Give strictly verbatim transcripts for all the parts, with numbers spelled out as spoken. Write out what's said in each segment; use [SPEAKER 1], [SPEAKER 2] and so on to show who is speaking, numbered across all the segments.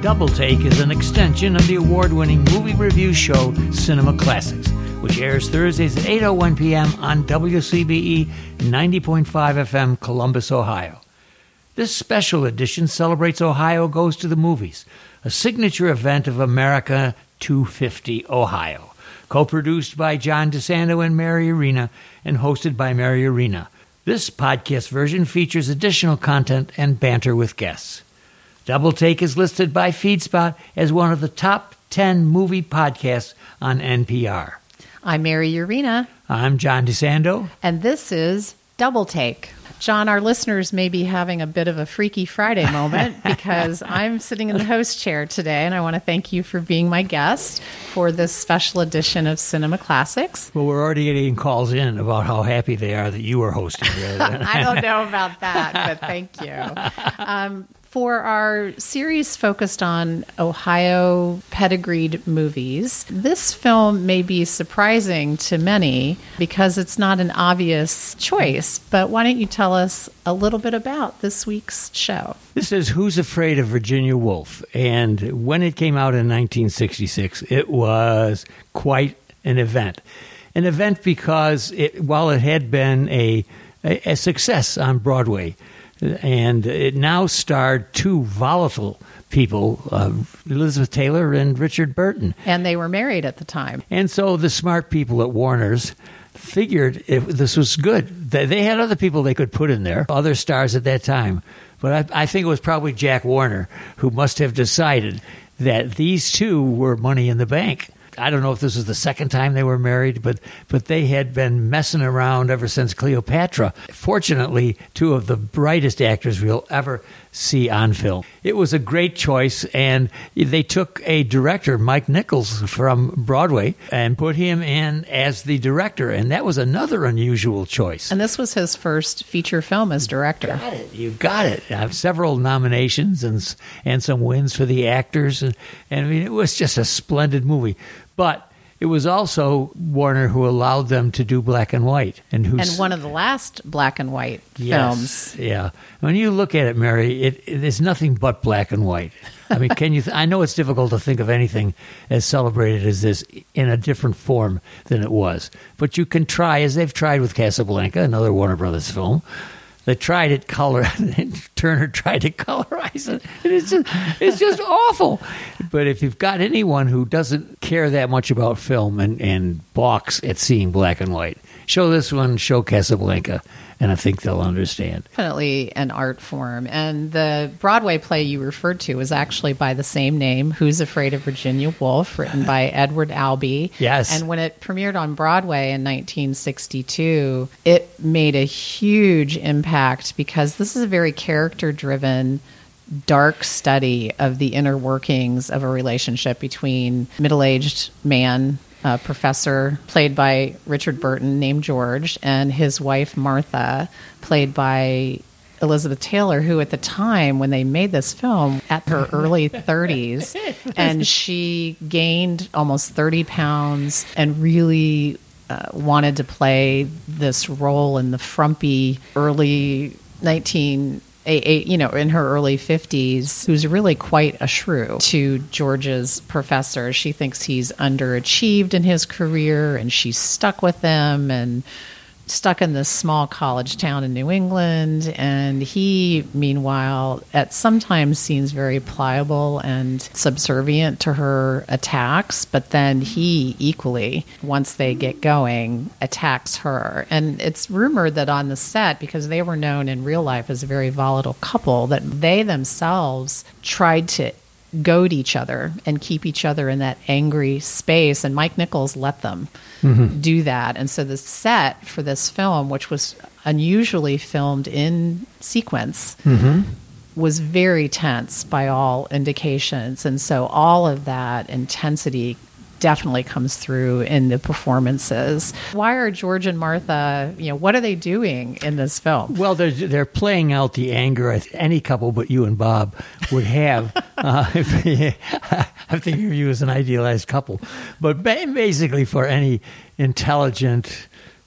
[SPEAKER 1] Double Take is an extension of the award-winning movie review show Cinema Classics, which airs Thursdays at eight oh one p.m. on W C B E ninety point five F M, Columbus, Ohio. This special edition celebrates Ohio Goes to the Movies, a signature event of America two fifty Ohio, co-produced by John DeSando and Mary Arena and hosted by Mary Arena. This podcast version features additional content and banter with guests. Double Take is listed by FeedSpot as one of the top ten movie podcasts on N P R.
[SPEAKER 2] I'm Mary Arena.
[SPEAKER 1] I'm John DeSando.
[SPEAKER 2] And this is Double Take. John, our listeners may be having a bit of a Freaky Friday moment because I'm sitting in the host chair today, and I want to thank you for being my guest for this special edition of Cinema Classics.
[SPEAKER 1] Well, we're already getting calls in about how happy they are that you are hosting.
[SPEAKER 2] I don't know about that, but thank you. Um, For our series focused on Ohio pedigreed movies, this film may be surprising to many because it's not an obvious choice. But why don't you tell us a little bit about this week's show?
[SPEAKER 1] This is Who's Afraid of Virginia Woolf? And when it came out in nineteen sixty-six, it was quite an event. An event because it, while it had been a, a, a success on Broadway, and it now starred two volatile people, uh, Elizabeth Taylor and Richard Burton.
[SPEAKER 2] And they were married at the time.
[SPEAKER 1] And so the smart people at Warner's figured if this was good. They had other people they could put in there, other stars at that time. But I, I think it was probably Jack Warner who must have decided that these two were money in the bank. I don't know if this was the second time they were married, but but they had been messing around ever since Cleopatra. Fortunately, two of the brightest actors we'll ever see on film. It was a great choice, and they took a director, Mike Nichols, from Broadway, and put him in as the director, and that was another unusual choice.
[SPEAKER 2] And this was his first feature film as director.
[SPEAKER 1] You got it. You got it. I have several nominations and and some wins for the actors, and, and I mean, it was just a splendid movie. But it was also Warner who allowed them to do black and white. And, who's,
[SPEAKER 2] and one of the last black and white
[SPEAKER 1] yes,
[SPEAKER 2] films.
[SPEAKER 1] Yeah. When you look at it, Mary, it, it is nothing but black and white. I mean, can you? Th- I know it's difficult to think of anything as celebrated as this in a different form than it was. But you can try, as they've tried with Casablanca, another Warner Brothers film. They tried it color. Turner tried to colorize it. And it's just, it's just awful. But if you've got anyone who doesn't care that much about film and, and balks at seeing black and white, show this one, show Casablanca, and I think they'll understand.
[SPEAKER 2] Definitely an art form. And the Broadway play you referred to was actually by the same name, Who's Afraid of Virginia Woolf, written by Edward Albee.
[SPEAKER 1] Yes.
[SPEAKER 2] And when it premiered on Broadway in nineteen sixty-two, it made a huge impact because this is a very character-driven, dark study of the inner workings of a relationship between middle-aged man, a professor played by Richard Burton named George, and his wife Martha, played by Elizabeth Taylor, who at the time when they made this film, at her early thirties, and she gained almost thirty pounds and really uh, wanted to play this role in the frumpy early nineteen A, a, you know, in her early fifties, who's really quite a shrew to George's professor. She thinks he's underachieved in his career, and she's stuck with him and stuck in this small college town in New England. And he, meanwhile, at sometimes seems very pliable and subservient to her attacks, but then he equally, once they get going, attacks her. And it's rumored that on the set, because they were known in real life as a very volatile couple, that they themselves tried to goad each other and keep each other in that angry space, and Mike Nichols let them mm-hmm. do that. And so the set for this film, which was unusually filmed in sequence, mm-hmm. was very tense by all indications. And so all of that intensity definitely comes through in the performances. Why are George and Martha, you know, what are they doing in this film?
[SPEAKER 1] Well, they're, they're playing out the anger any couple but you and Bob would have. uh, I'm thinking of you as an idealized couple. But basically for any intelligent,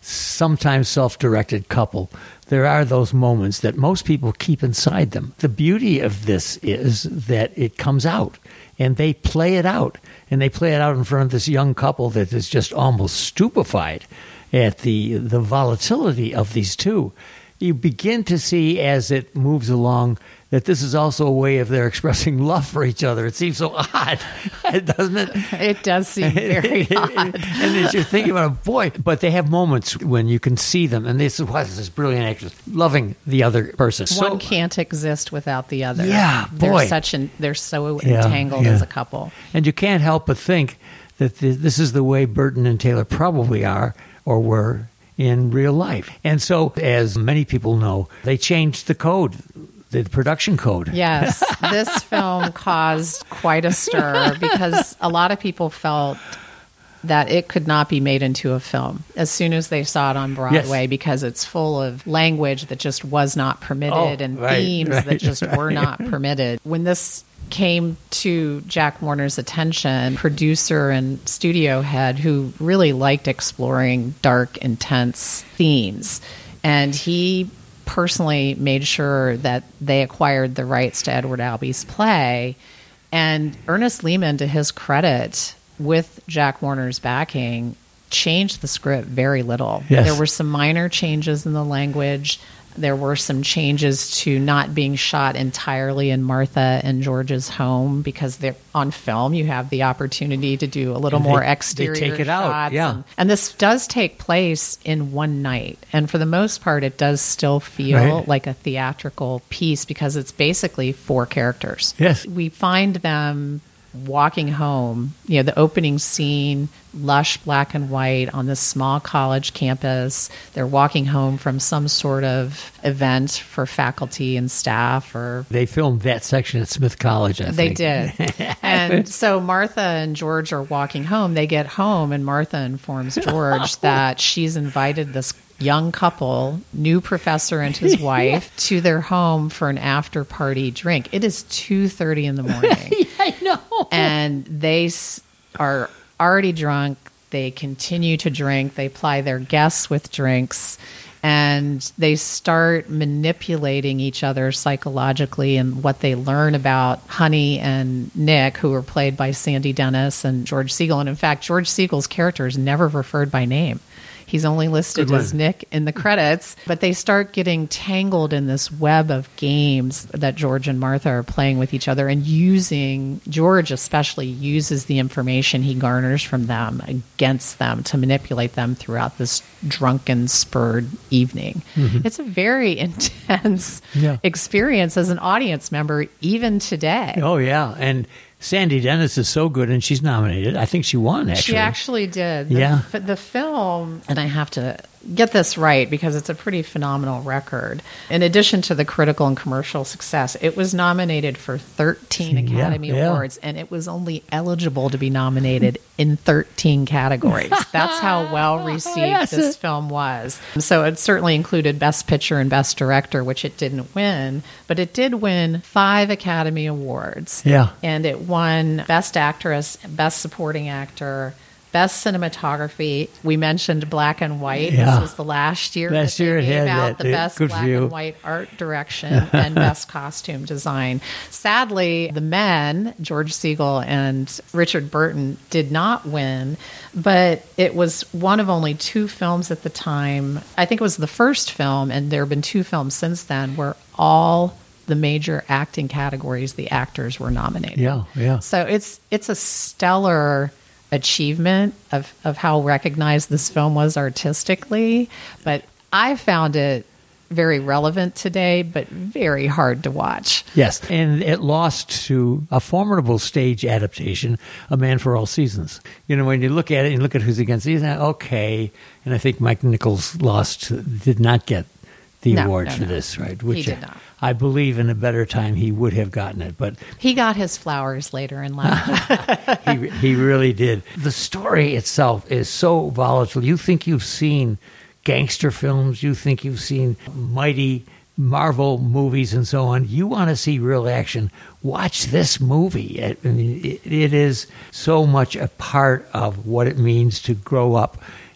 [SPEAKER 1] sometimes self-directed couple, there are those moments that most people keep inside them. The beauty of this is that it comes out, and they play it out. And they play it out in front of this young couple that is just almost stupefied at the the volatility of these two. You begin to see as it moves along that this is also a way of their expressing love for each other. It seems so odd, doesn't it?
[SPEAKER 2] It does seem very odd.
[SPEAKER 1] And as you're thinking about it, boy, but they have moments when you can see them, and this is wow, this is brilliant actress loving the other person.
[SPEAKER 2] One
[SPEAKER 1] So,
[SPEAKER 2] can't exist without the other.
[SPEAKER 1] Yeah,
[SPEAKER 2] they're
[SPEAKER 1] boy.
[SPEAKER 2] such an they're so
[SPEAKER 1] Yeah,
[SPEAKER 2] entangled
[SPEAKER 1] yeah.
[SPEAKER 2] as a couple.
[SPEAKER 1] and you can't help but think that th- this is the way Burton and Taylor probably are or were in real life. And so, as many people know, they changed the code, the production code.
[SPEAKER 2] Yes, this film caused quite a stir because a lot of people felt that it could not be made into a film as soon as they saw it on Broadway
[SPEAKER 1] Yes.
[SPEAKER 2] because it's full of language that just was not permitted
[SPEAKER 1] Oh,
[SPEAKER 2] and
[SPEAKER 1] right,
[SPEAKER 2] themes
[SPEAKER 1] right,
[SPEAKER 2] that just were
[SPEAKER 1] right.
[SPEAKER 2] not permitted. When this came to Jack Warner's attention, producer and studio head who really liked exploring dark, intense themes, and he personally made sure that they acquired the rights to Edward Albee's play. And Ernest Lehman, to his credit, with Jack Warner's backing, changed the script very little.
[SPEAKER 1] Yes.
[SPEAKER 2] There were some minor changes in the language. There were some changes to not being shot entirely in Martha and George's home because they're on film. You have the opportunity to do a little
[SPEAKER 1] And they-
[SPEAKER 2] more
[SPEAKER 1] they
[SPEAKER 2] exterior
[SPEAKER 1] take it out,
[SPEAKER 2] shots.
[SPEAKER 1] yeah.
[SPEAKER 2] And, and this does take place in one night. And for the most part, it does still feel
[SPEAKER 1] Right.
[SPEAKER 2] like a theatrical piece because it's basically four characters.
[SPEAKER 1] Yes.
[SPEAKER 2] We find them walking home, you know, the opening scene, lush black and white on this small college campus. They're walking home from some sort of event for faculty and staff, or
[SPEAKER 1] They filmed that section at Smith College, I
[SPEAKER 2] they
[SPEAKER 1] think.
[SPEAKER 2] did. And so Martha and George are walking home. They get home, and Martha informs George that she's invited this young couple, new professor and his wife, to their home for an after party drink. It is two thirty in the morning.
[SPEAKER 1] I know.
[SPEAKER 2] And they s- are already drunk. They continue to drink. They ply their guests with drinks. And they start manipulating each other psychologically and what they learn about Honey and Nick, who are played by Sandy Dennis and George Siegel. And in fact, George Siegel's character is never referred by name. He's only listed
[SPEAKER 1] Good
[SPEAKER 2] as
[SPEAKER 1] one.
[SPEAKER 2] Nick in the credits, but they start getting tangled in this web of games that George and Martha are playing with each other and using, George especially uses the information he garners from them against them to manipulate them throughout this drunken, spurred evening. It's a very intense
[SPEAKER 1] Yeah.
[SPEAKER 2] experience as an audience member, even today.
[SPEAKER 1] Oh, yeah. And Sandy Dennis is so good, and she's nominated. I think she won, actually.
[SPEAKER 2] She actually did. The,
[SPEAKER 1] Yeah.
[SPEAKER 2] f- the film, and I have to get this right because it's a pretty phenomenal record. In addition to the critical and commercial success, it was nominated for thirteen
[SPEAKER 1] Yeah,
[SPEAKER 2] Academy
[SPEAKER 1] yeah.
[SPEAKER 2] Awards, and it was only eligible to be nominated in thirteen categories. That's how well received
[SPEAKER 1] Yes.
[SPEAKER 2] this film was. So it certainly included Best Picture and Best Director, which it didn't win, but it did win five Academy Awards.
[SPEAKER 1] Yeah.
[SPEAKER 2] And it won Best Actress, Best Supporting Actor, Best Cinematography. We mentioned Black and White.
[SPEAKER 1] Yeah.
[SPEAKER 2] This was the last year
[SPEAKER 1] Last
[SPEAKER 2] that
[SPEAKER 1] year
[SPEAKER 2] they
[SPEAKER 1] it
[SPEAKER 2] gave
[SPEAKER 1] had
[SPEAKER 2] out
[SPEAKER 1] that.
[SPEAKER 2] the
[SPEAKER 1] Uh,
[SPEAKER 2] Best
[SPEAKER 1] good
[SPEAKER 2] Black
[SPEAKER 1] for you.
[SPEAKER 2] and White Art Direction and Best Costume Design. Sadly, the men, George Siegel and Richard Burton, did not win, but it was one of only two films at the time. I think it was the first film, and there have been two films since then, where all the major acting categories, the actors were nominated.
[SPEAKER 1] Yeah, yeah.
[SPEAKER 2] So it's it's a stellar achievement of, of how recognized this film was artistically. But I found it very relevant today, but very hard to watch.
[SPEAKER 1] Yes, and it lost to a formidable stage adaptation, A Man for All Seasons. You know, when you look at it and look at who's against it, okay, and I think Mike Nichols lost, did not get the
[SPEAKER 2] No,
[SPEAKER 1] award
[SPEAKER 2] no,
[SPEAKER 1] for
[SPEAKER 2] no.
[SPEAKER 1] this, right?
[SPEAKER 2] He did not.
[SPEAKER 1] I believe in a better time he would have gotten it, but
[SPEAKER 2] He got his flowers later in life.
[SPEAKER 1] he he really did. The story itself is so volatile. You think you've seen gangster films, you think you've seen mighty Marvel movies and so on. You want to see real action, watch this movie. I mean, it, it is so much a part of what it means to grow up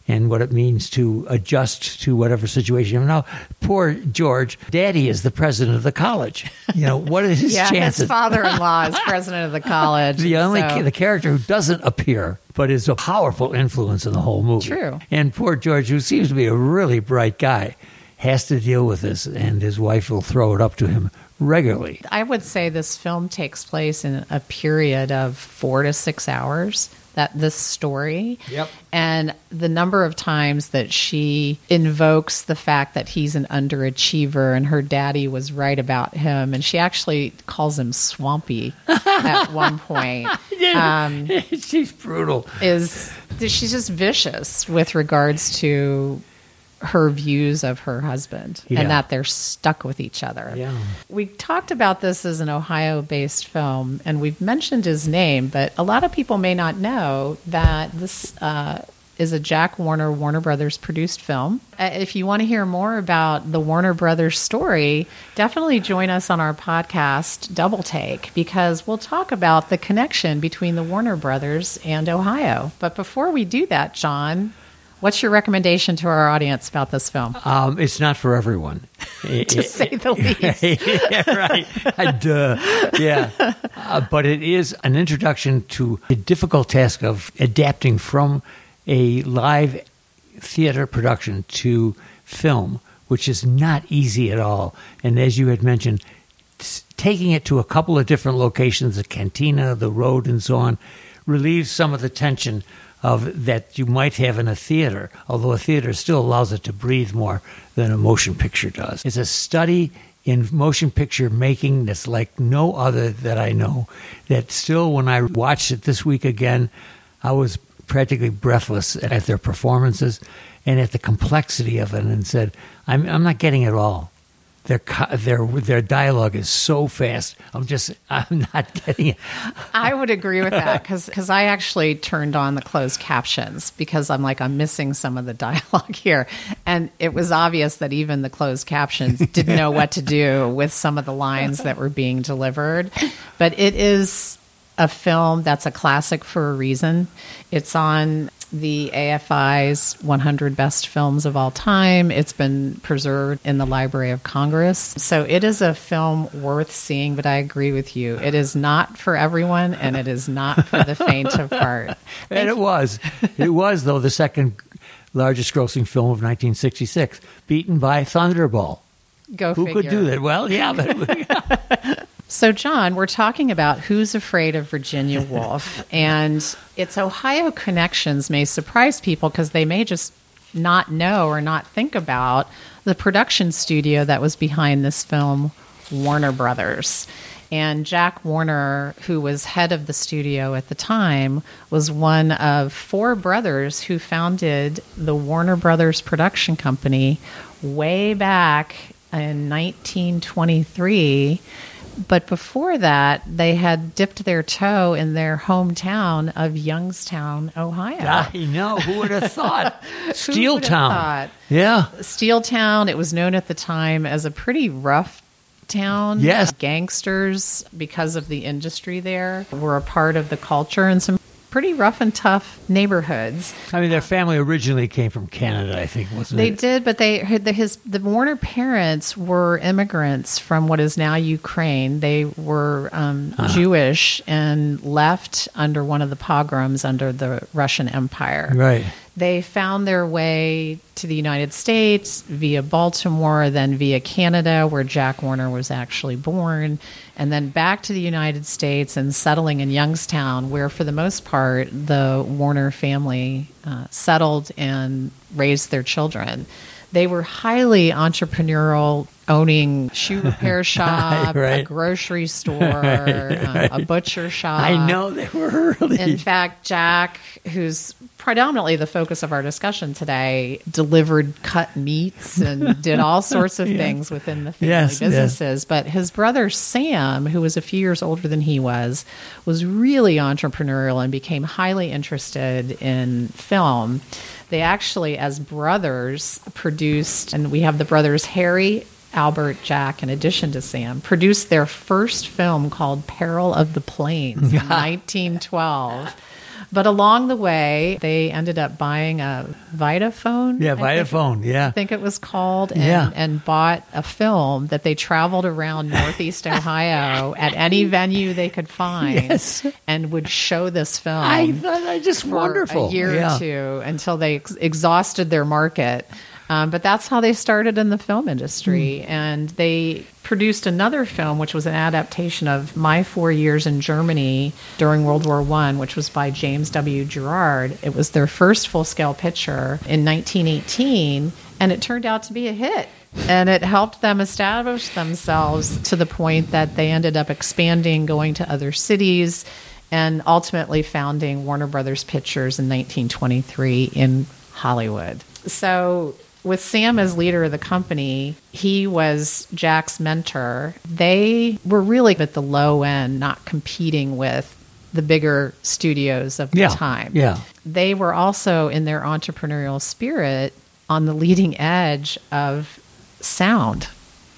[SPEAKER 1] and what it means to adjust to whatever situation. Now, poor George, Daddy is the president of the college. You know, what are his
[SPEAKER 2] yeah,
[SPEAKER 1] chances?
[SPEAKER 2] His father-in-law is president of the college.
[SPEAKER 1] The only
[SPEAKER 2] so.
[SPEAKER 1] the character who doesn't appear, but is a powerful influence in the whole movie.
[SPEAKER 2] True.
[SPEAKER 1] And poor George, who seems to be a really bright guy, has to deal with this, and his wife will throw it up to him regularly.
[SPEAKER 2] I would say this film takes place in a period of four to six hours. That this story,
[SPEAKER 1] Yep.
[SPEAKER 2] and the number of times that she invokes the fact that he's an underachiever and her daddy was right about him, and she actually calls him Swampy at one point. Um,
[SPEAKER 1] She's brutal.
[SPEAKER 2] is she's just vicious with regards to her views of her husband
[SPEAKER 1] Yeah.
[SPEAKER 2] and that they're stuck with each other.
[SPEAKER 1] Yeah.
[SPEAKER 2] We talked about this as an Ohio-based film, and we've mentioned his name, but a lot of people may not know that this uh, is a Jack Warner, Warner Brothers produced film. Uh, if you want to hear more about the Warner Brothers story, definitely join us on our podcast, Double Take, because we'll talk about the connection between the Warner Brothers and Ohio. But before we do that, John, what's your recommendation to our audience about this film?
[SPEAKER 1] Um, it's not for everyone.
[SPEAKER 2] To say the least.
[SPEAKER 1] Yeah, right. I, duh. Yeah. Uh, but it is an introduction to the difficult task of adapting from a live theater production to film, which is not easy at all. And as you had mentioned, s- taking it to a couple of different locations, the cantina, the road, and so on, relieves some of the tension of that you might have in a theater, although a theater still allows it to breathe more than a motion picture does. It's a study in motion picture making that's like no other that I know, that still, when I watched it this week again, I was practically breathless at their performances and at the complexity of it, and said, I'm, I'm not getting it all. Their their their dialogue is so fast. I'm just I'm not getting it.
[SPEAKER 2] I would agree with that because I actually turned on the closed captions because I'm like I'm missing some of the dialogue here, and it was obvious that even the closed captions didn't know what to do with some of the lines that were being delivered. But it is a film that's a classic for a reason. It's on the A F I's one hundred Best Films of All Time. It's been preserved in the Library of Congress. So it is a film worth seeing, but I agree with you. It is not for everyone, and it is not for the faint of heart.
[SPEAKER 1] And it was. It was, though, the second largest grossing film of nineteen sixty-six, beaten by Thunderball.
[SPEAKER 2] Go
[SPEAKER 1] Who
[SPEAKER 2] figure.
[SPEAKER 1] could do that? Well, yeah, but...
[SPEAKER 2] So, John, we're talking about Who's Afraid of Virginia Woolf, and its Ohio connections may surprise people because they may just not know or not think about the production studio that was behind this film, Warner Brothers. And Jack Warner, who was head of the studio at the time, was one of four brothers who founded the Warner Brothers production company way back in nineteen twenty-three. But before that, they had dipped their toe in their hometown of Youngstown, Ohio.
[SPEAKER 1] I know. Who would have thought?
[SPEAKER 2] Who would have
[SPEAKER 1] Steeltown.
[SPEAKER 2] thought?
[SPEAKER 1] Yeah.
[SPEAKER 2] Steeltown, it was known at the time as a pretty rough town.
[SPEAKER 1] Yes.
[SPEAKER 2] Gangsters, because of the industry there, were a part of the culture, and some pretty rough and tough neighborhoods.
[SPEAKER 1] I mean, their family originally came from Canada, I think, wasn't
[SPEAKER 2] They
[SPEAKER 1] it?
[SPEAKER 2] did, but they the, his the Warner parents were immigrants from what is now Ukraine. They were um,
[SPEAKER 1] Uh-huh.
[SPEAKER 2] Jewish and left under one of the pogroms under the Russian Empire.
[SPEAKER 1] Right.
[SPEAKER 2] They found their way to the United States via Baltimore, then via Canada, where Jack Warner was actually born, and then back to the United States and settling in Youngstown, where for the most part the Warner family uh, settled and raised their children. They were highly entrepreneurial, owning shoe repair shop,
[SPEAKER 1] Right.
[SPEAKER 2] a grocery store,
[SPEAKER 1] Right,
[SPEAKER 2] uh,
[SPEAKER 1] right.
[SPEAKER 2] a butcher shop.
[SPEAKER 1] I know they were really.
[SPEAKER 2] In fact, Jack, who's predominantly the focus of our discussion today, delivered cut meats and did all sorts of
[SPEAKER 1] Yeah.
[SPEAKER 2] things within the family
[SPEAKER 1] Yes, yes.
[SPEAKER 2] businesses. But his brother Sam, who was a few years older than he was, was really entrepreneurial and became highly interested in film. They actually, as brothers, produced, and we have the brothers Harry, Albert, Jack, in addition to Sam, produced their first film called Peril of the Plains in nineteen twelve. But along the way, they ended up buying a Vitaphone.
[SPEAKER 1] Yeah,
[SPEAKER 2] I think-
[SPEAKER 1] Vitaphone, yeah.
[SPEAKER 2] I think it was called, and,
[SPEAKER 1] Yeah.
[SPEAKER 2] and bought a film that they traveled around Northeast Ohio at any venue they could find,
[SPEAKER 1] Yes.
[SPEAKER 2] and would show this film.
[SPEAKER 1] I thought I just
[SPEAKER 2] for
[SPEAKER 1] wonderful.
[SPEAKER 2] a year
[SPEAKER 1] yeah.
[SPEAKER 2] or two until they ex- exhausted their market. Um, but that's how they started in the film industry.
[SPEAKER 1] Hmm.
[SPEAKER 2] And they produced another film, which was an adaptation of My Four Years in Germany during World War One, which was by James W. Gerard. It was their first full-scale picture in nineteen eighteen, and it turned out to be a hit. And it helped them establish themselves to the point that they ended up expanding, going to other cities, and ultimately founding Warner Brothers Pictures in nineteen twenty-three in Hollywood. So with Sam as leader of the company, he was Jack's mentor. They were really at the low end, not competing with the bigger studios of the
[SPEAKER 1] Yeah,
[SPEAKER 2] time.
[SPEAKER 1] yeah.
[SPEAKER 2] They were also, in their entrepreneurial spirit, on the leading edge of sound.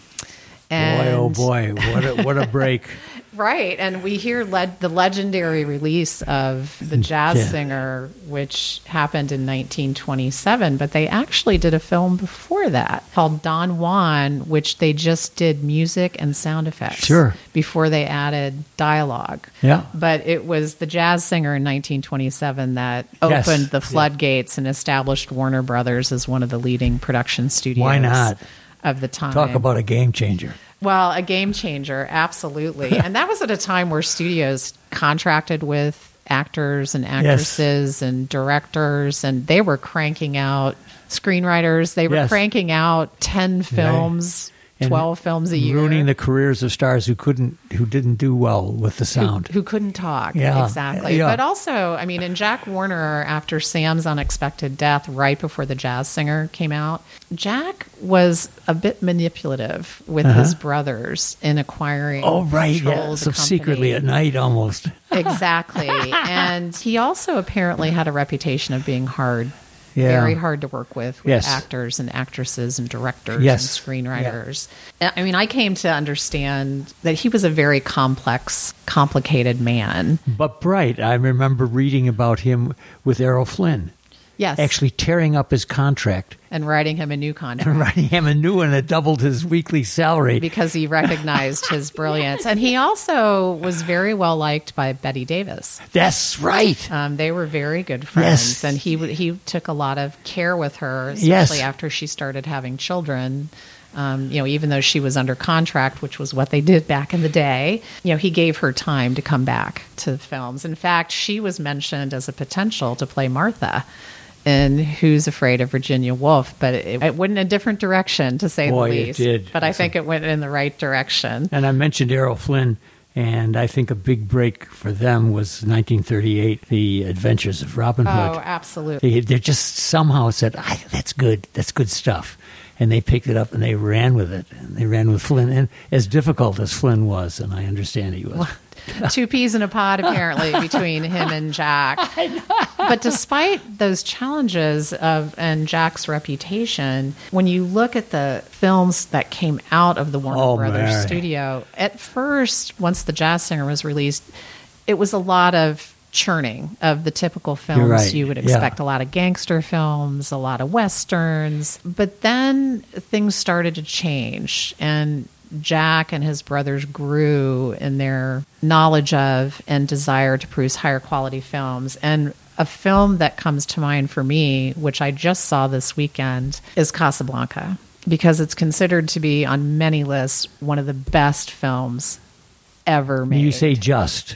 [SPEAKER 1] Boy, oh boy, what a, what a break.
[SPEAKER 2] Right, and we hear le- the legendary release of The Jazz
[SPEAKER 1] Yeah.
[SPEAKER 2] Singer, which happened in nineteen twenty-seven, but they actually did a film before that called Don Juan, which they just did music and sound effects
[SPEAKER 1] Sure.
[SPEAKER 2] before they added dialogue.
[SPEAKER 1] Yeah.
[SPEAKER 2] But it was The Jazz Singer in nineteen twenty-seven that
[SPEAKER 1] Yes.
[SPEAKER 2] opened the
[SPEAKER 1] Yeah.
[SPEAKER 2] floodgates and established Warner Brothers as one of the leading production studios
[SPEAKER 1] Why not?
[SPEAKER 2] of the time.
[SPEAKER 1] Talk about a game changer.
[SPEAKER 2] Well, a game changer, absolutely. And that was at a time where studios contracted with actors and actresses and directors, and they were cranking out screenwriters. They were
[SPEAKER 1] Yes.
[SPEAKER 2] cranking out ten films,
[SPEAKER 1] And
[SPEAKER 2] twelve films a year.
[SPEAKER 1] Ruining the careers of stars who couldn't, who didn't do well with the sound.
[SPEAKER 2] Who, who couldn't talk.
[SPEAKER 1] Yeah.
[SPEAKER 2] Exactly.
[SPEAKER 1] Yeah.
[SPEAKER 2] But also, I mean, in Jack Warner, after Sam's unexpected death, right before The Jazz Singer came out, Jack was a bit manipulative with his brothers in acquiring
[SPEAKER 1] Uh-huh. Oh, right.
[SPEAKER 2] control
[SPEAKER 1] Yeah.
[SPEAKER 2] of the
[SPEAKER 1] So secretly
[SPEAKER 2] company.
[SPEAKER 1] at night almost.
[SPEAKER 2] Exactly. And he also apparently had a reputation of being hard.
[SPEAKER 1] Yeah.
[SPEAKER 2] Very hard to work with, with
[SPEAKER 1] Yes.
[SPEAKER 2] actors and actresses and directors
[SPEAKER 1] Yes.
[SPEAKER 2] and screenwriters. I mean, I came to understand that he was a very complex, complicated man.
[SPEAKER 1] But bright. I remember reading about him with Errol Flynn,
[SPEAKER 2] Yes.
[SPEAKER 1] actually tearing up his contract
[SPEAKER 2] And writing him a new contract.
[SPEAKER 1] and writing him a new one that doubled his weekly salary.
[SPEAKER 2] Because he recognized his brilliance. And he also was very well liked by Betty Davis.
[SPEAKER 1] That's right.
[SPEAKER 2] Um, they were very good friends,
[SPEAKER 1] Yes.
[SPEAKER 2] and he w- he took a lot of care with her,
[SPEAKER 1] Yes.
[SPEAKER 2] especially after she started having children. Um, you know, even though she was under contract, which was what they did back in the day, you know, he gave her time to come back to films. In fact, she was mentioned as a potential to play Martha in Who's Afraid of Virginia Woolf, but it, it went in a different direction, to say
[SPEAKER 1] Boy,
[SPEAKER 2] the
[SPEAKER 1] it
[SPEAKER 2] least.
[SPEAKER 1] did.
[SPEAKER 2] But I think it went in the right direction.
[SPEAKER 1] And I mentioned Errol Flynn, and I think a big break for them was nineteen thirty-eight, The Adventures of Robin Hood.
[SPEAKER 2] Oh, absolutely.
[SPEAKER 1] They, they just somehow said, ah, that's good. That's good stuff. And they picked it up and they ran with it. And they ran with Flynn. And as difficult as Flynn was, and I understand he was.
[SPEAKER 2] Two peas in a pod, apparently, between him and Jack. But despite those challenges of and Jack's reputation, when you look at the films that came out of the Warner
[SPEAKER 1] Oh,
[SPEAKER 2] Brothers
[SPEAKER 1] Mary.
[SPEAKER 2] studio, at first, once The Jazz Singer was released, it was a lot of churning of the typical films
[SPEAKER 1] right.
[SPEAKER 2] you would
[SPEAKER 1] Yeah.
[SPEAKER 2] expect. A lot of gangster films, a lot of westerns. But then things started to change, and Jack and his brothers grew in their knowledge of and desire to produce higher quality films. And a film that comes to mind for me, which I just saw this weekend, is Casablanca, because it's considered to be on many lists one of the best films ever made.
[SPEAKER 1] You say just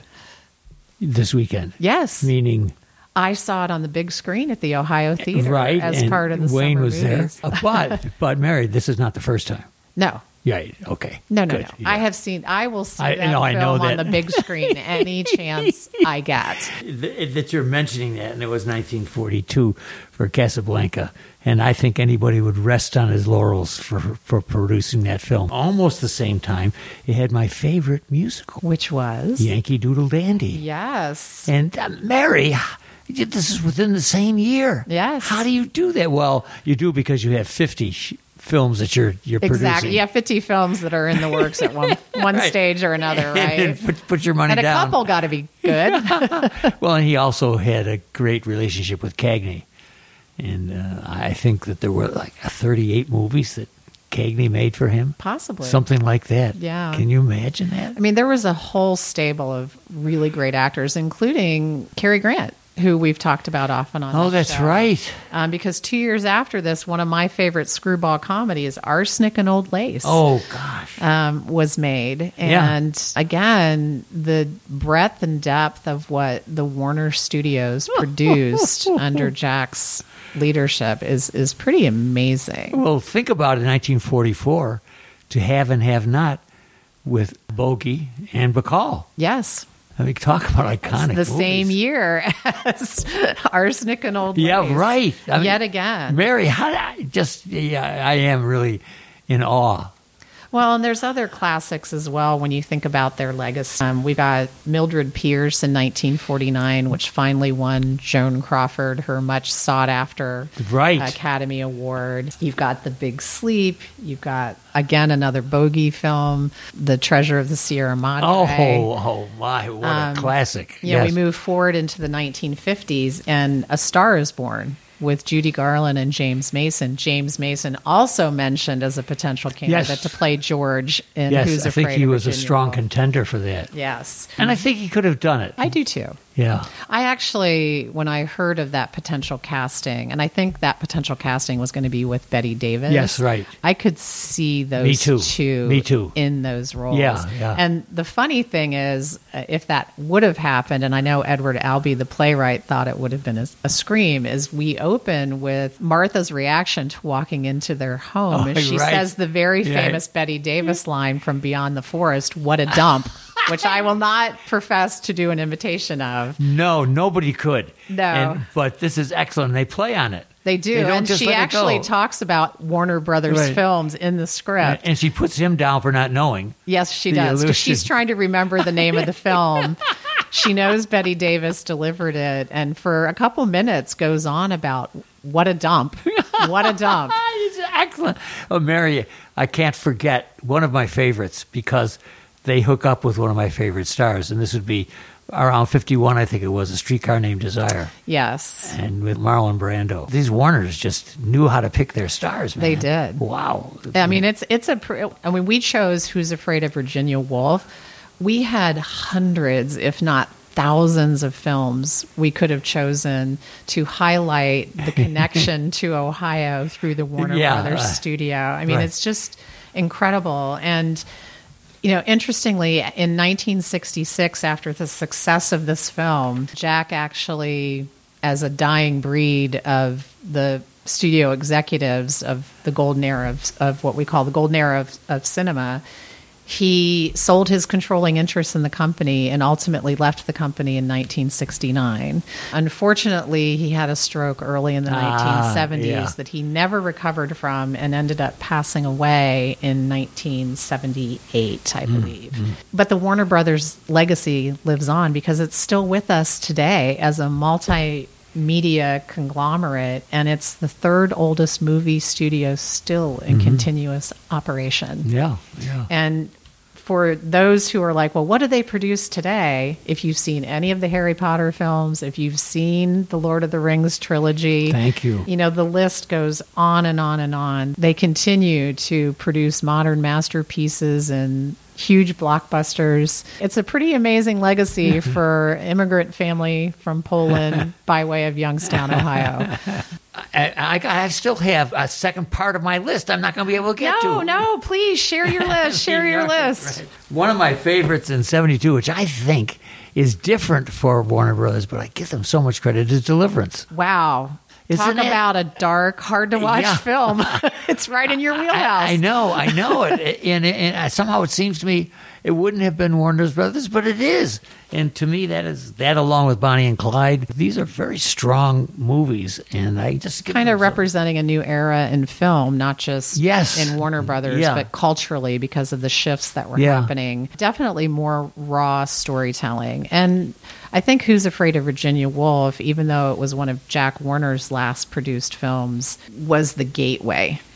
[SPEAKER 1] this weekend.
[SPEAKER 2] Yes.
[SPEAKER 1] Meaning,
[SPEAKER 2] I saw it on the big screen at the Ohio Theater
[SPEAKER 1] right.
[SPEAKER 2] as
[SPEAKER 1] and
[SPEAKER 2] part of the
[SPEAKER 1] Wayne
[SPEAKER 2] summer
[SPEAKER 1] was
[SPEAKER 2] movies.
[SPEAKER 1] there. Uh, but, but Mary, this is not the first time.
[SPEAKER 2] No.
[SPEAKER 1] Yeah, okay.
[SPEAKER 2] No, no,
[SPEAKER 1] Good.
[SPEAKER 2] no.
[SPEAKER 1] Yeah.
[SPEAKER 2] I have seen. I will see
[SPEAKER 1] I-
[SPEAKER 2] that
[SPEAKER 1] no,
[SPEAKER 2] film
[SPEAKER 1] I know
[SPEAKER 2] on
[SPEAKER 1] that.
[SPEAKER 2] the big screen any chance I get.
[SPEAKER 1] Th- that you're mentioning that, and it was nineteen forty-two for Casablanca, and I think anybody would rest on his laurels for for producing that film. Almost the same time, it had my favorite musical,
[SPEAKER 2] Which was
[SPEAKER 1] Yankee Doodle Dandy.
[SPEAKER 2] yes,
[SPEAKER 1] And uh, Mary, this is within the same year.
[SPEAKER 2] Yes.
[SPEAKER 1] How do you do that? Well, you do because you have fifty sh- films that you're you're
[SPEAKER 2] Exactly.
[SPEAKER 1] producing.
[SPEAKER 2] Yeah, fifty films that are in the works at one one
[SPEAKER 1] Right.
[SPEAKER 2] stage or another, right?
[SPEAKER 1] And put, put your money
[SPEAKER 2] And a
[SPEAKER 1] down.
[SPEAKER 2] couple got to be good.
[SPEAKER 1] Well, and he also had a great relationship with Cagney. And uh, I think that there were like thirty-eight movies that Cagney made for him.
[SPEAKER 2] Possibly.
[SPEAKER 1] Something like that.
[SPEAKER 2] Yeah.
[SPEAKER 1] Can you imagine that?
[SPEAKER 2] I mean, there was a whole stable of really great actors, including Cary Grant, who we've talked about often on
[SPEAKER 1] Oh,
[SPEAKER 2] this
[SPEAKER 1] that's
[SPEAKER 2] show.
[SPEAKER 1] right.
[SPEAKER 2] Um, because two years after this, one of my favorite screwball comedies, Arsenic and Old Lace,
[SPEAKER 1] Oh, gosh.
[SPEAKER 2] um, was made.
[SPEAKER 1] Yeah.
[SPEAKER 2] And again, the breadth and depth of what the Warner Studios produced under Jack's leadership is is pretty amazing.
[SPEAKER 1] Well, think about it, nineteen forty-four, To Have and Have Not with Bogey and Bacall.
[SPEAKER 2] Yes.
[SPEAKER 1] I mean, talk about iconic
[SPEAKER 2] The
[SPEAKER 1] movies.
[SPEAKER 2] same year as Arsenic and Old Lace.
[SPEAKER 1] Yeah, right. I mean,
[SPEAKER 2] Yet again.
[SPEAKER 1] Mary, how did I just, yeah, I am really in awe.
[SPEAKER 2] Well, and there's other classics as well when you think about their legacy. Um, we got Mildred Pierce in nineteen forty-nine, which finally won Joan Crawford her much sought after
[SPEAKER 1] Right.
[SPEAKER 2] Academy Award. You've got The Big Sleep. You've got, again, another Bogey film, The Treasure of the Sierra Madre.
[SPEAKER 1] Oh, oh my, what
[SPEAKER 2] Um,
[SPEAKER 1] a classic.
[SPEAKER 2] You know,
[SPEAKER 1] Yes.
[SPEAKER 2] we move forward into the nineteen fifties, and A Star is Born with Judy Garland and James Mason. James Mason also mentioned as a potential candidate
[SPEAKER 1] Yes.
[SPEAKER 2] to play George in
[SPEAKER 1] Yes,
[SPEAKER 2] Who's
[SPEAKER 1] I
[SPEAKER 2] Afraid
[SPEAKER 1] think he
[SPEAKER 2] of
[SPEAKER 1] was a
[SPEAKER 2] Virginia
[SPEAKER 1] strong
[SPEAKER 2] Woolf.
[SPEAKER 1] contender for that.
[SPEAKER 2] Yes.
[SPEAKER 1] And I think he could have done it.
[SPEAKER 2] I do too.
[SPEAKER 1] Yeah.
[SPEAKER 2] I actually, when I heard of that potential casting, and I think that potential casting was going to be with Betty Davis.
[SPEAKER 1] Yes, right.
[SPEAKER 2] I could see those
[SPEAKER 1] Me too.
[SPEAKER 2] two
[SPEAKER 1] Me too.
[SPEAKER 2] in those roles.
[SPEAKER 1] Yeah, yeah.
[SPEAKER 2] And the funny thing is, uh, if that would have happened, and I know Edward Albee, the playwright, thought it would have been a, a scream, is we open with Martha's reaction to walking into their home.
[SPEAKER 1] Oh,
[SPEAKER 2] as she
[SPEAKER 1] right.
[SPEAKER 2] says the very
[SPEAKER 1] Yeah.
[SPEAKER 2] famous Betty Davis line from Beyond the Forest, "What a dump," which I will not profess to do an imitation of.
[SPEAKER 1] No, nobody could.
[SPEAKER 2] No.
[SPEAKER 1] And, but this is excellent. They play on it.
[SPEAKER 2] They do.
[SPEAKER 1] They don't
[SPEAKER 2] And
[SPEAKER 1] just
[SPEAKER 2] she
[SPEAKER 1] let it
[SPEAKER 2] actually
[SPEAKER 1] go.
[SPEAKER 2] talks about Warner Brothers
[SPEAKER 1] Right.
[SPEAKER 2] films in the script.
[SPEAKER 1] And she puts him down for not knowing.
[SPEAKER 2] Yes, she
[SPEAKER 1] The
[SPEAKER 2] does. 'Cause
[SPEAKER 1] illusion.
[SPEAKER 2] she's trying to remember the name of the film. She knows Betty Davis delivered it, and for a couple minutes goes on about what a dump. What a dump.
[SPEAKER 1] It's excellent. Oh, Mary, I can't forget one of my favorites because they hook up with one of my favorite stars, and this would be around fifty-one, I think it was, A Streetcar Named Desire,
[SPEAKER 2] Yes.
[SPEAKER 1] and with Marlon Brando. These Warners just knew how to pick their stars, man.
[SPEAKER 2] They did.
[SPEAKER 1] Wow.
[SPEAKER 2] I mean, it's it's a. pr- I mean, we chose Who's Afraid of Virginia Woolf. We had hundreds, if not thousands, of films we could have chosen to highlight the connection to Ohio through the Warner
[SPEAKER 1] Yeah,
[SPEAKER 2] Brothers
[SPEAKER 1] uh,
[SPEAKER 2] studio. I mean,
[SPEAKER 1] right.
[SPEAKER 2] it's just incredible. And you know, interestingly, in nineteen sixty-six, after the success of this film, Jack actually, as a dying breed of the studio executives of the golden era of, of what we call the golden era of, of cinema, he sold his controlling interest in the company and ultimately left the company in nineteen sixty-nine. Unfortunately, he had a stroke early in the
[SPEAKER 1] Ah,
[SPEAKER 2] nineteen seventies
[SPEAKER 1] yeah.
[SPEAKER 2] that he never recovered from and ended up passing away in nineteen seventy-eight, I believe. But the Warner Brothers legacy lives on because it's still with us today as a multimedia conglomerate, and it's the third oldest movie studio still in continuous operation.
[SPEAKER 1] Yeah, yeah.
[SPEAKER 2] And for those who are like, well, what do they produce today? If you've seen any of the Harry Potter films, if you've seen the Lord of the Rings trilogy,
[SPEAKER 1] Thank you.
[SPEAKER 2] You know, the list goes on and on and on. They continue to produce modern masterpieces and huge blockbusters. It's a pretty amazing legacy for immigrant family from Poland by way of Youngstown, Ohio.
[SPEAKER 1] I, I, I still have a second part of my list I'm not going to be able to get to.
[SPEAKER 2] No, no, please share your list. Share your
[SPEAKER 1] Right,
[SPEAKER 2] list.
[SPEAKER 1] right. One of my favorites in seventy-two, which I think is different for Warner Brothers, but I give them so much credit, is Deliverance.
[SPEAKER 2] Wow. Talk
[SPEAKER 1] Isn't it?
[SPEAKER 2] about a dark, hard to watch
[SPEAKER 1] Yeah.
[SPEAKER 2] film. It's right in your wheelhouse.
[SPEAKER 1] I, I know, I know it. And, and somehow it seems to me it wouldn't have been Warner Brothers, but it is. And to me, that is that along with Bonnie and Clyde. These are very strong movies, and I just give
[SPEAKER 2] Kind
[SPEAKER 1] them
[SPEAKER 2] of
[SPEAKER 1] so-
[SPEAKER 2] representing a new era in film, not just
[SPEAKER 1] Yes.
[SPEAKER 2] in Warner Brothers,
[SPEAKER 1] Yeah.
[SPEAKER 2] but culturally because of the shifts that were
[SPEAKER 1] Yeah.
[SPEAKER 2] happening. Definitely more raw storytelling. And I think Who's Afraid of Virginia Woolf, even though it was one of Jack Warner's last produced films, was the gateway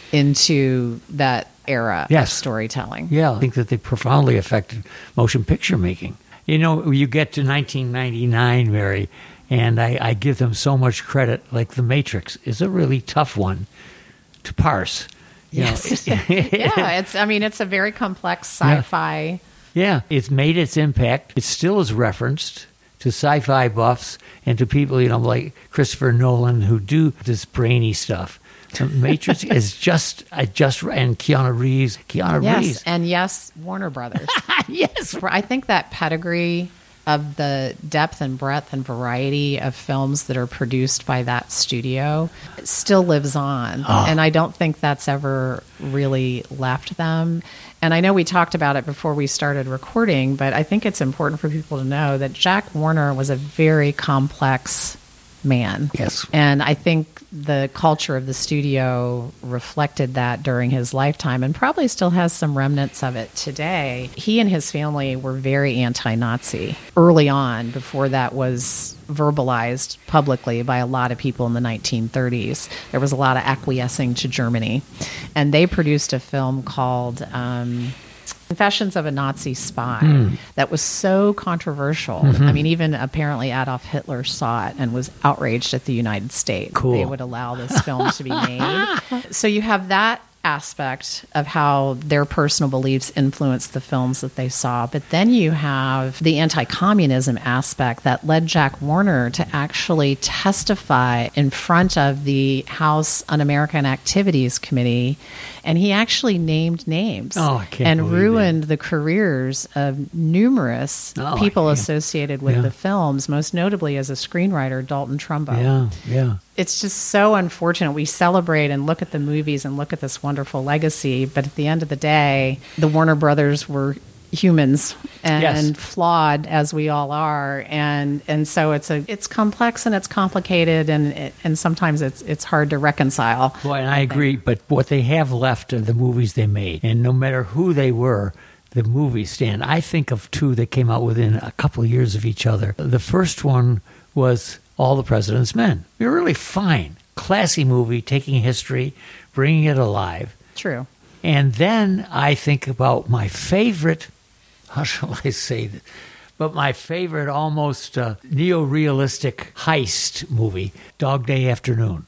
[SPEAKER 2] into that era
[SPEAKER 1] Yes.
[SPEAKER 2] of storytelling.
[SPEAKER 1] Yeah, I think that they profoundly affected motion picture making. You know, you get to nineteen ninety-nine, Mary, and I, I give them so much credit. Like The Matrix is a really tough one to parse. You
[SPEAKER 2] Yes.
[SPEAKER 1] know,
[SPEAKER 2] yeah, it's I mean it's a very complex sci-fi.
[SPEAKER 1] Yeah, it's made its impact. It still is referenced to sci-fi buffs and to people, you know, like Christopher Nolan who do this brainy stuff. The Matrix is just, I just, and Keanu Reeves, Keanu
[SPEAKER 2] Yes,
[SPEAKER 1] Reeves.
[SPEAKER 2] and yes, Warner Brothers.
[SPEAKER 1] Yes.
[SPEAKER 2] I think that pedigree of the depth and breadth and variety of films that are produced by that studio still lives on.
[SPEAKER 1] Oh.
[SPEAKER 2] And I don't think that's ever really left them. And I know we talked about it before we started recording, but I think it's important for people to know that Jack Warner was a very complex man.
[SPEAKER 1] Yes.
[SPEAKER 2] And I think the culture of the studio reflected that during his lifetime and probably still has some remnants of it today. He and his family were very anti-Nazi early on, before that was verbalized publicly by a lot of people in the nineteen thirties. There was a lot of acquiescing to Germany. And they produced a film called Um, Confessions of a Nazi Spy
[SPEAKER 1] Mm.
[SPEAKER 2] that was so controversial.
[SPEAKER 1] Mm-hmm.
[SPEAKER 2] I mean, even apparently Adolf Hitler saw it and was outraged at the United States.
[SPEAKER 1] Cool.
[SPEAKER 2] They would allow this film to be made. So you have that aspect of how their personal beliefs influenced the films that they saw. But then you have the anti-communism aspect that led Jack Warner to actually testify in front of the House Un-American Activities Committee. And he actually named names
[SPEAKER 1] Oh, I can't
[SPEAKER 2] and
[SPEAKER 1] believe
[SPEAKER 2] ruined the careers of numerous
[SPEAKER 1] Oh, I
[SPEAKER 2] people
[SPEAKER 1] can't.
[SPEAKER 2] associated with
[SPEAKER 1] Yeah.
[SPEAKER 2] the films, most notably as a screenwriter, Dalton Trumbo.
[SPEAKER 1] Yeah, yeah.
[SPEAKER 2] It's just so unfortunate. We celebrate and look at the movies and look at this wonderful legacy, but at the end of the day, the Warner Brothers were humans and
[SPEAKER 1] Yes.
[SPEAKER 2] flawed as we all are, and and so it's a it's complex and it's complicated, and it, and sometimes it's it's hard to reconcile.
[SPEAKER 1] Boy, and I agree, but what they have left are the movies they made. And no matter who they were, the movies stand. I think of two that came out within a couple of years of each other. The first one was All the President's Men. A really fine, classy movie, taking history, bringing it alive.
[SPEAKER 2] True.
[SPEAKER 1] And then I think about my favorite, how shall I say that, but my favorite almost uh, neo-realistic heist movie, Dog Day Afternoon.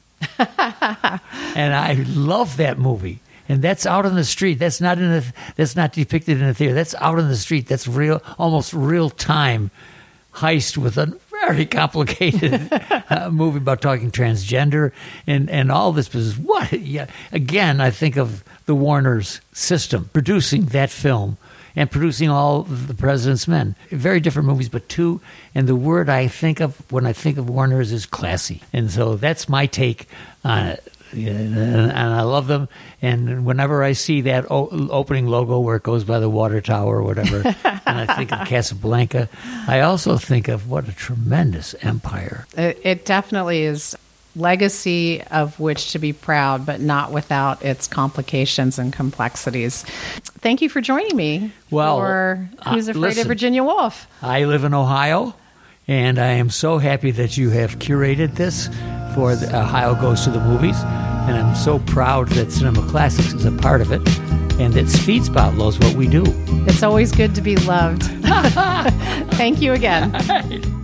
[SPEAKER 1] And I love that movie. And that's out on the street. That's not in a, that's not depicted in a theater. That's out on the street. That's real, almost real time heist with a very complicated uh, movie about talking transgender and, and all this business. What? Yeah. Again, I think of the Warner's system producing that film and producing all the President's Men. Very different movies, but two. And the word I think of when I think of Warner's is classy. And so that's my take on it. Yeah, and, and I love them. And whenever I see that o- opening logo where it goes by the water tower or whatever, and I think of Casablanca, I also think of what a tremendous empire.
[SPEAKER 2] It, it definitely is legacy of which to be proud, but not without its complications and complexities. Thank you for joining me
[SPEAKER 1] Well,
[SPEAKER 2] for Who's
[SPEAKER 1] uh,
[SPEAKER 2] Afraid
[SPEAKER 1] listen.
[SPEAKER 2] of Virginia Woolf?
[SPEAKER 1] I live in Ohio, and I am so happy that you have curated this for the Ohio Goes to the Movies. And I'm so proud that Cinema Classics is a part of it, and that Speedspot loves what we do.
[SPEAKER 2] It's always good to be loved. Thank you again.